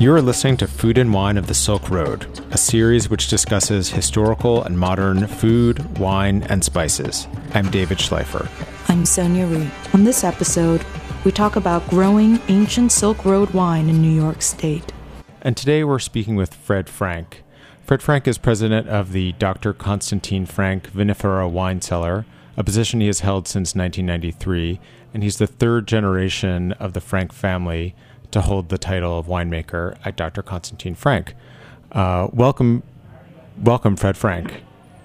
You are listening to Food and Wine of the Silk Road, a series which discusses historical and modern food, wine, and spices. I'm David Schleifer. I'm Sonia Rhee. On this episode, we talk about growing ancient Silk Road wine in New York State. And today we're speaking with Fred Frank. Fred Frank is president of the Dr. Constantine Frank Vinifera Wine Cellar, a position he has held since 1993, and he's the third generation of the Frank family to hold the title of winemaker at Dr. Constantine Frank. Welcome, Fred Frank.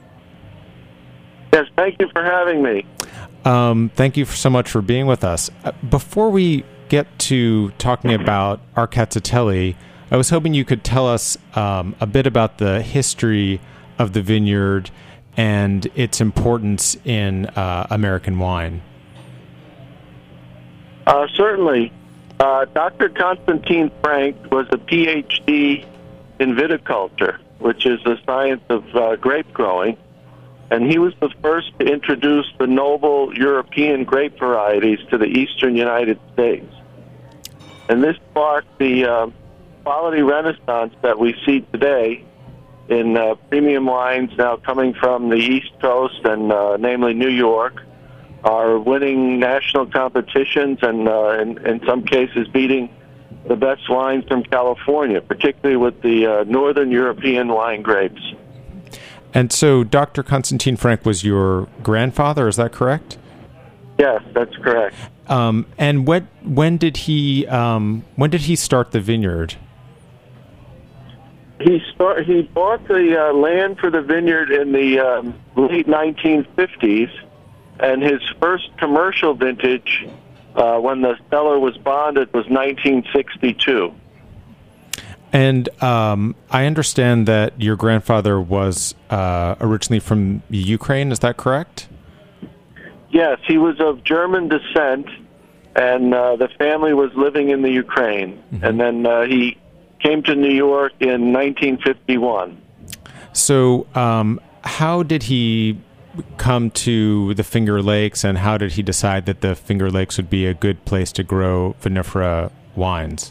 Yes, thank you for having me. Thank you so much for being with us. Before we get to talking about Arcatzelli, I was hoping you could tell us a bit about the history of the vineyard and its importance in American wine. Certainly. Dr. Constantine Frank was a PhD in viticulture, which is the science of grape growing, and he was the first to introduce the noble European grape varieties to the eastern United States. And this sparked the quality renaissance that we see today in premium wines now coming from the East Coast and namely New York, are winning national competitions and in some cases beating the best wines from California, particularly with the Northern European wine grapes. And so Dr. Constantine Frank was your grandfather, is that correct? Yes, that's correct. And when did he start the vineyard? He bought the land for the vineyard in the late 1950s, and his first commercial vintage, when the cellar was bonded, was 1962. And I understand that your grandfather was originally from Ukraine, is that correct? Yes, he was of German descent, and the family was living in the Ukraine. Mm-hmm. And then he came to New York in 1951. So how did he come to the Finger Lakes, and how did he decide that the Finger Lakes would be a good place to grow vinifera wines?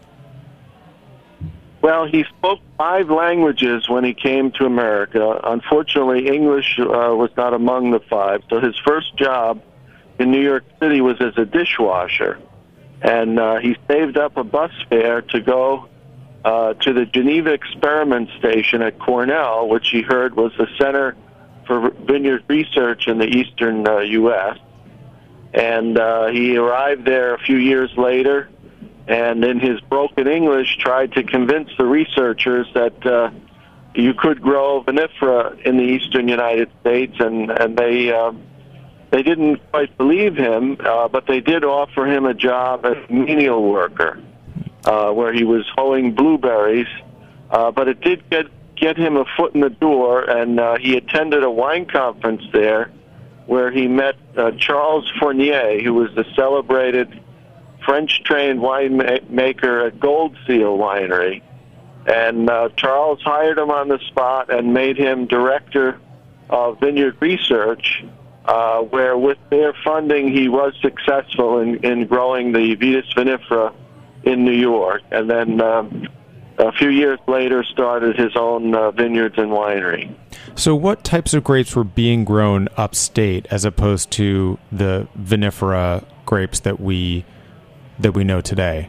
Well, he spoke 5 languages when he came to America. Unfortunately, English was not among the 5, so his first job in New York City was as a dishwasher. And he saved up a bus fare to go to the Geneva Experiment Station at Cornell, which he heard was the center for vineyard research in the eastern U.S. And he arrived there a few years later, and in his broken English tried to convince the researchers that you could grow vinifera in the eastern United States, and they didn't quite believe him, but they did offer him a job as a menial worker, where he was hoeing blueberries, but it did get him a foot in the door, and he attended a wine conference there where he met Charles Fournier, who was the celebrated French-trained winemaker at Gold Seal Winery. And Charles hired him on the spot and made him director of vineyard research, where with their funding he was successful in growing the Vitis vinifera in New York. And then a few years later started his own vineyards and winery. So what types of grapes were being grown upstate as opposed to the vinifera grapes that we know today?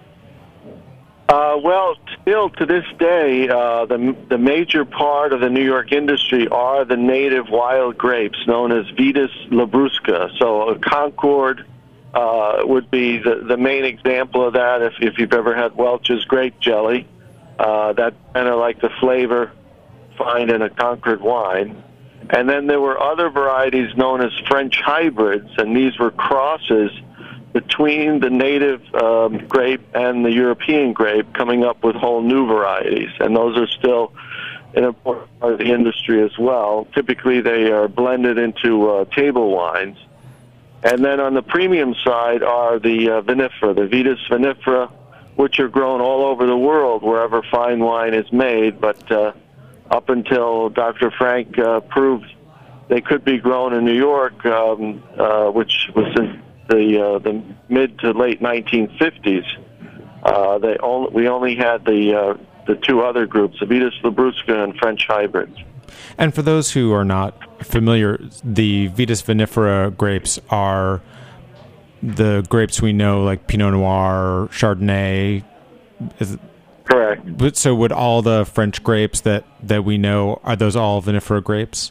Well, still to this day, the major part of the New York industry are the native wild grapes known as Vitis labrusca. So a Concord would be the main example of that if you've ever had Welch's grape jelly. That's kind of like the flavor find in a Concord wine. And then there were other varieties known as French hybrids, and these were crosses between the native grape and the European grape, coming up with whole new varieties. And those are still an important part of the industry as well. Typically they are blended into table wines. And then on the premium side are the vinifera, the Vitis vinifera, which are grown all over the world wherever fine wine is made, but up until Dr. Frank proved they could be grown in New York, which was in the mid to late 1950s. We only had the two other groups, the Vitis labrusca and French hybrids. And for those who are not familiar, the Vitis vinifera grapes are the grapes we know, like Pinot Noir, Chardonnay. Correct. So would all the French grapes that we know, are those all vinifera grapes?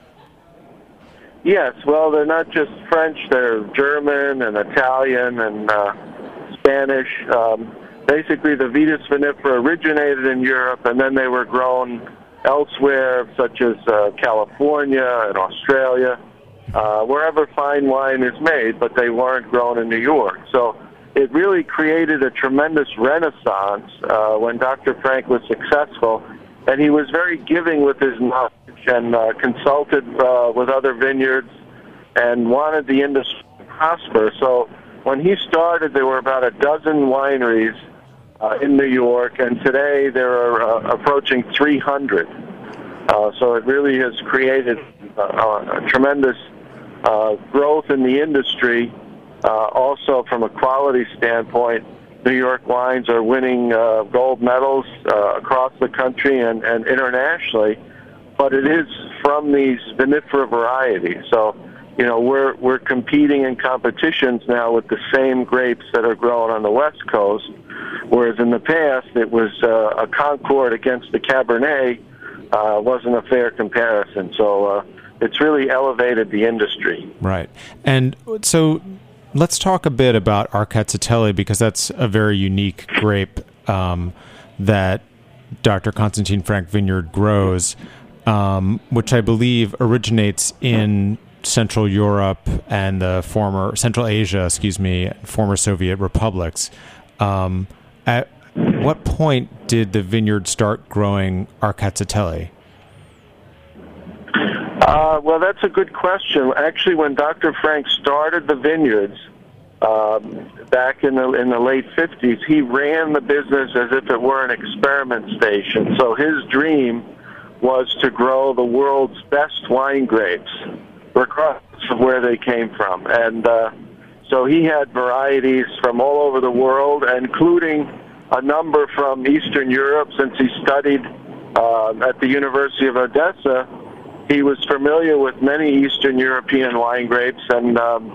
Yes, well, they're not just French, they're German and Italian and Spanish. Basically, the Vitis vinifera originated in Europe, and then they were grown elsewhere, such as California and Australia, wherever fine wine is made, but they weren't grown in New York. So it really created a tremendous renaissance when Dr. Frank was successful, and he was very giving with his knowledge and consulted with other vineyards and wanted the industry to prosper. So when he started, there were about a dozen wineries in New York, and today there are approaching 300. So it really has created a tremendous growth in the industry. Also, from a quality standpoint, New York wines are winning gold medals across the country and internationally, but it is from these vinifera varieties. So, you know, we're competing in competitions now with the same grapes that are grown on the West Coast, whereas in the past it was a Concord against the Cabernet. Wasn't a fair comparison. So it's really elevated the industry. Right. And so let's talk a bit about Arquetzatelli, because that's a very unique grape that Dr. Constantin Frank Vineyard grows, which I believe originates in Central Europe and the former Central Asia, former Soviet republics. At what point did the vineyard start growing Arquetzatelli? Well, that's a good question. Actually, when Dr. Frank started the vineyards back in the late 50s, he ran the business as if it were an experiment station. So his dream was to grow the world's best wine grapes, regardless of where they came from. And so he had varieties from all over the world, including a number from Eastern Europe. Since he studied at the University of Odessa, he was familiar with many Eastern European wine grapes, and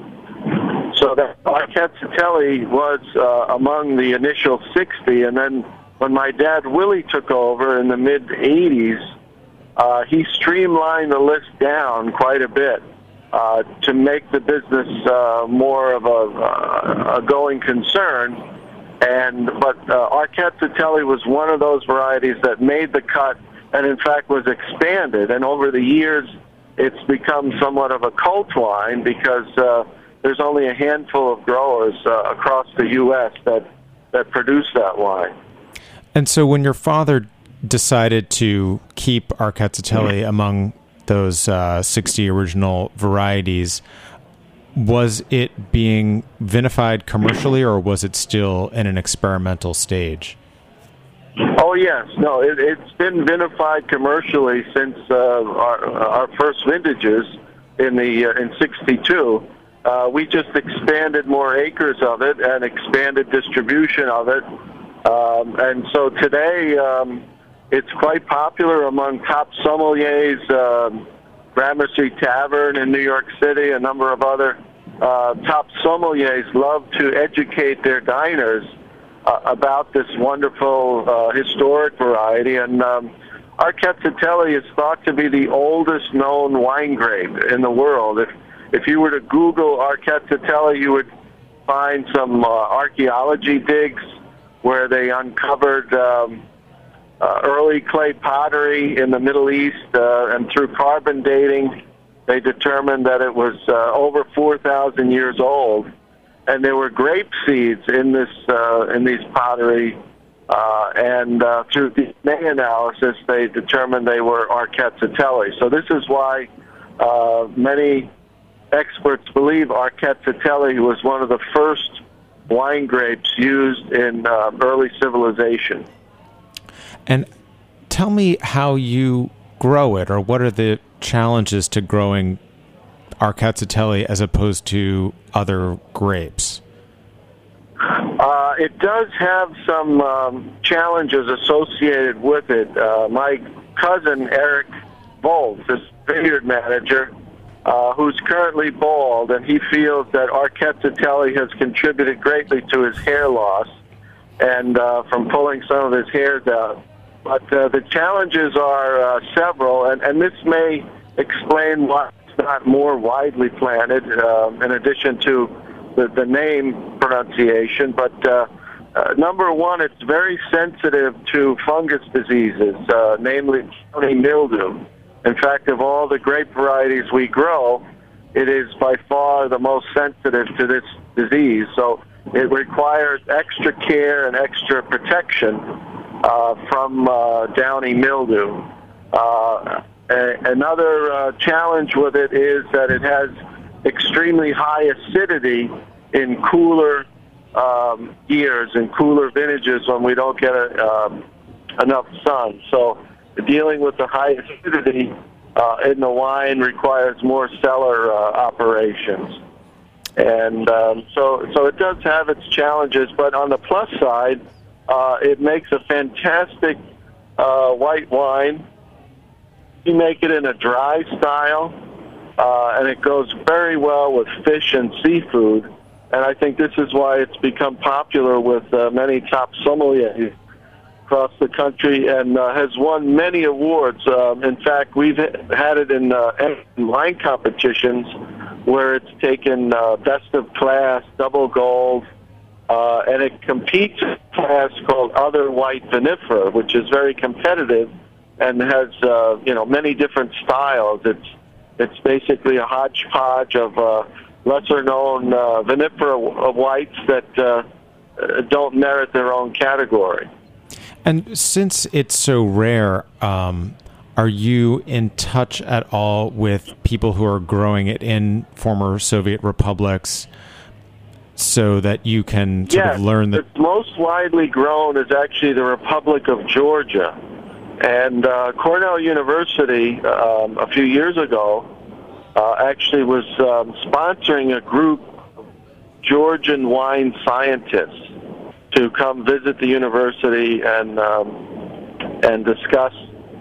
so that Arquetzatelli was among the initial 60. And then when my dad Willie took over in the mid-'80s, he streamlined the list down quite a bit to make the business more of a going concern. But Arquetzatelli was one of those varieties that made the cut and, in fact, was expanded. And over the years, it's become somewhat of a cult wine because there's only a handful of growers across the U.S. that produce that wine. And so when your father decided to keep Arquetzatelli among those 60 original varieties, was it being vinified commercially, or was it still in an experimental stage? Oh, yes. No, it's been vinified commercially since our first vintages in '62. We just expanded more acres of it and expanded distribution of it. And so today it's quite popular among top sommeliers, Gramercy Tavern in New York City, a number of other top sommeliers love to educate their diners about this wonderful historic variety. And Arquetzatelli is thought to be the oldest known wine grape in the world. If you were to Google Arquetzatelli, you would find some archaeology digs where they uncovered early clay pottery in the Middle East, and through carbon dating, they determined that it was over 4,000 years old. And there were grape seeds in these pottery, and through DNA analysis, they determined they were Arquetzatelli. So this is why many experts believe Arquetzatelli was one of the first wine grapes used in early civilization. And tell me how you grow it, or what are the challenges to growing Arquetzatelli as opposed to other grapes? it does have some challenges associated with it. My cousin, Eric Volz, is vineyard manager, who's currently bald, and he feels that Arquetzatelli has contributed greatly to his hair loss and from pulling some of his hairs out. But the challenges are several, and this may explain why it's not more widely planted, in addition to the name pronunciation. But number one, it's very sensitive to fungus diseases, namely downy mildew. In fact, of all the grape varieties we grow, it is by far the most sensitive to this disease. So it requires extra care and extra protection from downy mildew. Another challenge with it is that it has extremely high acidity in cooler years and cooler vintages when we don't get enough sun. So dealing with the high acidity in the wine requires more cellar operations. And so it does have its challenges, but on the plus side, it makes a fantastic white wine. You make it in a dry style, and it goes very well with fish and seafood. And I think this is why it's become popular with many top sommeliers across the country and has won many awards. In fact, we've had it in wine competitions where it's taken best of class, double gold, and it competes in a class called Other White Vinifera, which is very competitive and has many different styles. It's basically a hodgepodge of lesser-known vinifera whites that don't merit their own category. And since it's so rare, are you in touch at all with people who are growing it in former Soviet republics so that you can sort of learn that? It's most widely grown is actually the Republic of Georgia. And Cornell University, a few years ago, actually was sponsoring a group of Georgian wine scientists to come visit the university and discuss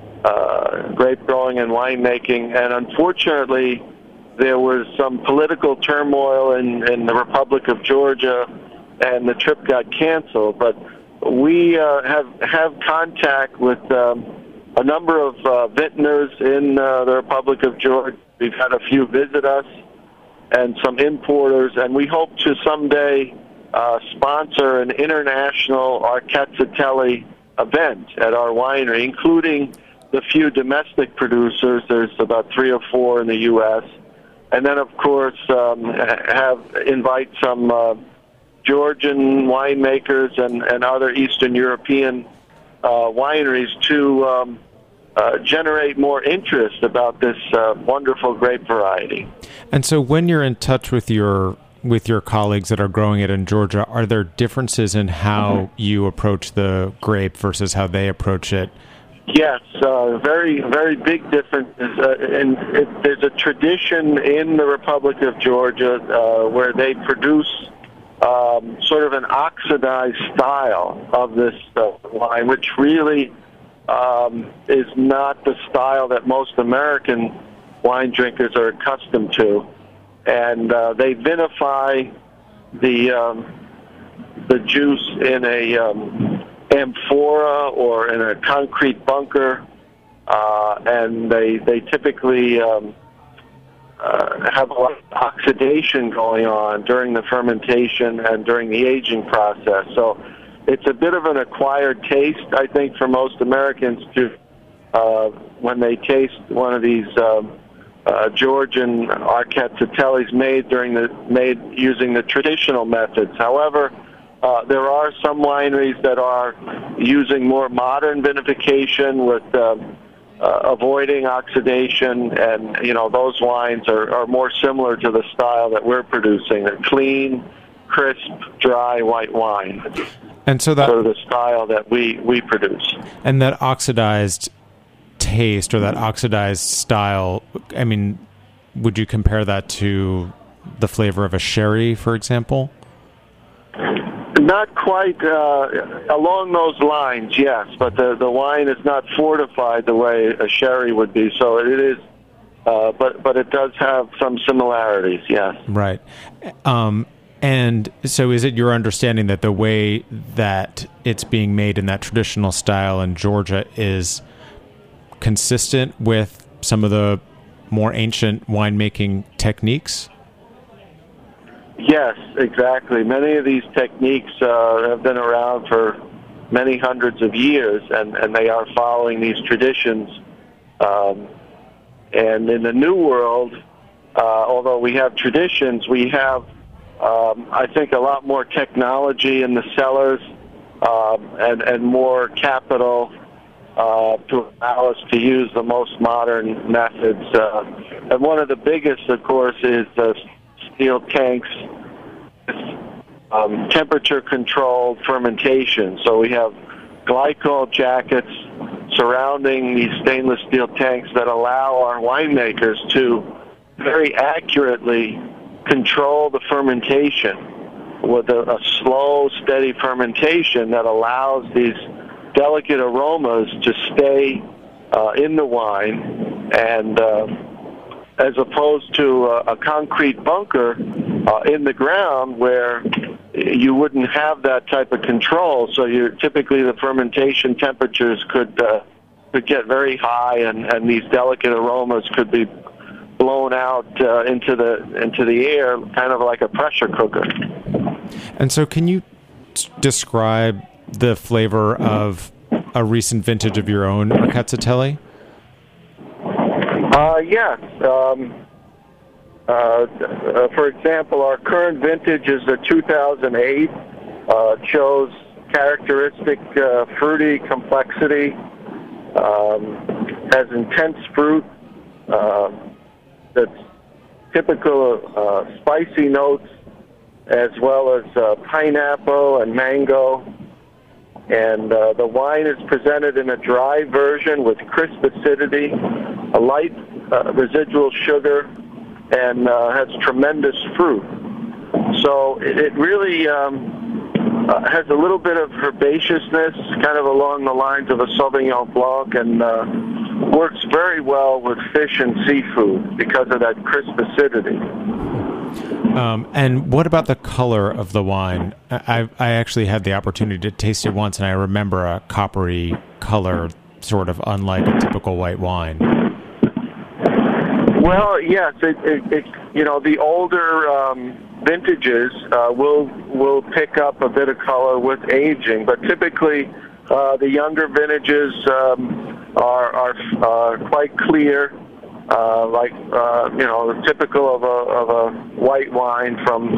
grape growing and winemaking. And unfortunately, there was some political turmoil in the Republic of Georgia, and the trip got canceled. But we have contact with a number of vintners in the Republic of Georgia. We've had a few visit us and some importers, and we hope to someday sponsor an international Arquetzatelli event at our winery, including the few domestic producers. There's about 3 or 4 in the U.S. And then, of course, invite some Georgian winemakers and other Eastern European wineries to generate more interest about this wonderful grape variety. And so when you're in touch with your colleagues that are growing it in Georgia, are there differences in how you approach the grape versus how they approach it? Yes, very, very big differences. And there's a tradition in the Republic of Georgia where they produce sort of an oxidized style of this wine, which really is not the style that most American wine drinkers are accustomed to. And they vinify the juice in a amphora or in a concrete bunker, and they typically have a lot of oxidation going on during the fermentation and during the aging process. So it's a bit of an acquired taste, I think, for most Americans to when they taste one of these Georgian Arquetzatellis made using the traditional methods. However, there are some wineries that are using more modern vinification with avoiding oxidation, and those wines are more similar to the style that we're producing. They're clean, crisp, dry white wine. And so that sort of the style that we produce. And that oxidized taste or that oxidized style, I mean, would you compare that to the flavor of a sherry, for example? Not quite along those lines, yes, but the wine is not fortified the way a sherry would be, so it is, but it does have some similarities, yes. Right. And so is it your understanding that the way that it's being made in that traditional style in Georgia is consistent with some of the more ancient winemaking techniques? Yes, exactly. Many of these techniques have been around for many hundreds of years, and they are following these traditions. And in the New World, although we have traditions, we have, I think, a lot more technology in the cellars and more capital to allow us to use the most modern methods. And one of the biggest, of course, is the steel tanks, temperature-controlled fermentation. So we have glycol jackets surrounding these stainless steel tanks that allow our winemakers to very accurately control the fermentation with a slow, steady fermentation that allows these delicate aromas to stay in the wine, and as opposed to a concrete bunker in the ground where you wouldn't have that type of control. So typically the fermentation temperatures could get very high, and these delicate aromas could be blown out into the air, kind of like a pressure cooker. And so, can you describe the flavor of a recent vintage of your own Cacciatelli? Yes. For example, our current vintage is a 2008. Shows characteristic fruity complexity, has intense fruit, that's typical spicy notes, as well as pineapple and mango. And the wine is presented in a dry version with crisp acidity, a light residual sugar, and has tremendous fruit. So it really has a little bit of herbaceousness, kind of along the lines of a Sauvignon Blanc, and works very well with fish and seafood because of that crisp acidity. And what about the color of the wine? I actually had the opportunity to taste it once, and I remember a coppery color, sort of unlike a typical white wine. Well, yes, the older vintages will pick up a bit of color with aging, but typically the younger vintages are quite clear, typical of a white wine from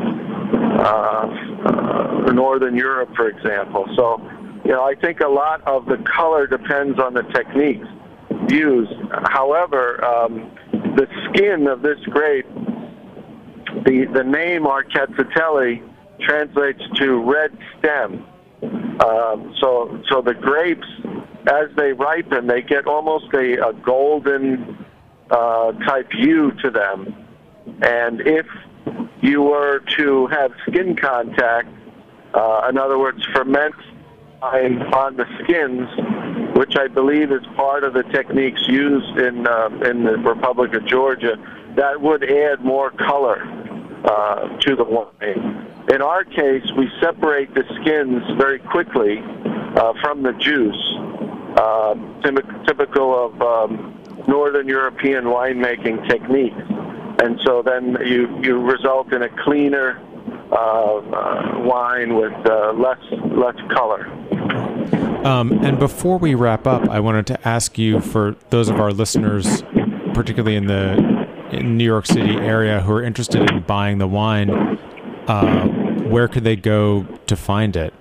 Northern Europe, for example. So, I think a lot of the color depends on the techniques used. However, the skin of this grape, the name Cacciatelli translates to red stem. So the grapes, as they ripen, they get almost a golden type hue to them. And if you were to have skin contact, in other words, ferment on the skins, which I believe is part of the techniques used in the Republic of Georgia, that would add more color to the wine. In our case, we separate the skins very quickly from the juice, typical of Northern European winemaking techniques. And so then you result in a cleaner wine with less color. And before we wrap up, I wanted to ask you, for those of our listeners, particularly in the New York City area, who are interested in buying the wine, where could they go to find it?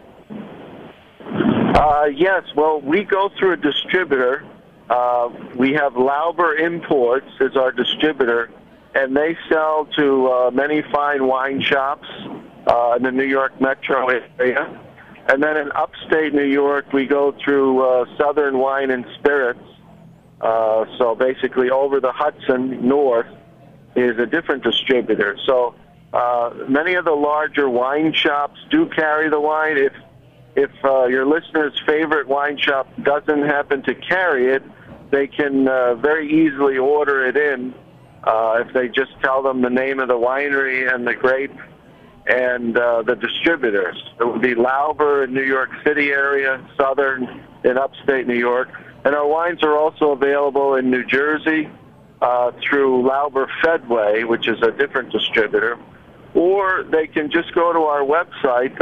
Yes, well, we go through a distributor. We have Lauber Imports as our distributor, and they sell to many fine wine shops in the New York metro area. And then in upstate New York, we go through Southern Wine and Spirits. So basically over the Hudson north is a different distributor. So Many of the larger wine shops do carry the wine. If your listener's favorite wine shop doesn't happen to carry it, they can very easily order it in if they just tell them the name of the winery and the grape and the distributors. It would be Lauber in New York City area, Southern in upstate New York. And our wines are also available in New Jersey through Lauber Fedway, which is a different distributor. Or they can just go to our website,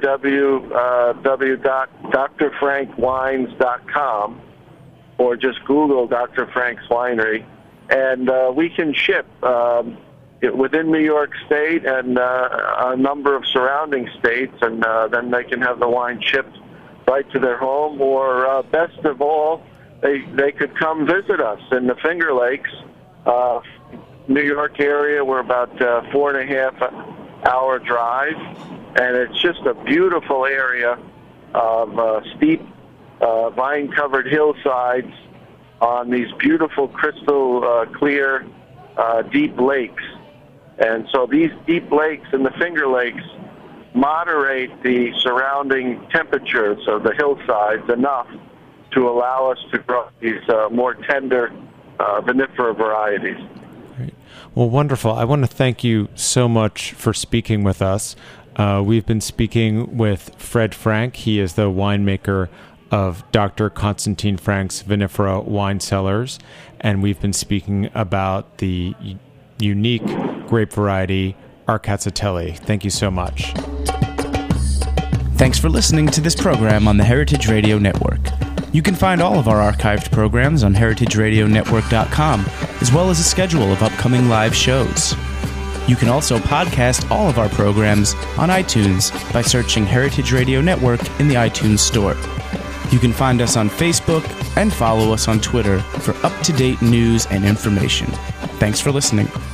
www.drfrankwines.com, or just Google Dr. Frank's Winery, and we can ship within New York State and a number of surrounding states, and then they can have the wine shipped right to their home. Or best of all, they could come visit us in the Finger Lakes, New York area. We're about 4.5-hour drive, and it's just a beautiful area of steep vine-covered hillsides on these beautiful crystal clear deep lakes. And so these deep lakes and the Finger Lakes moderate the surrounding temperatures of the hillsides enough to allow us to grow these more tender vinifera varieties. Great. Well, wonderful. I want to thank you so much for speaking with us. We've been speaking with Fred Frank. He is the winemaker of Dr. Constantine Frank's Vinifera Wine Cellars, and we've been speaking about the unique grape variety Arcatzutelli. Thank you so much. Thanks for listening to this program on the Heritage Radio Network. You can find all of our archived programs on heritageradionetwork.com, as well as a schedule of upcoming live shows. You can also podcast all of our programs on iTunes by searching Heritage Radio Network in the iTunes Store. You can find us on Facebook and follow us on Twitter for up-to-date news and information. Thanks for listening.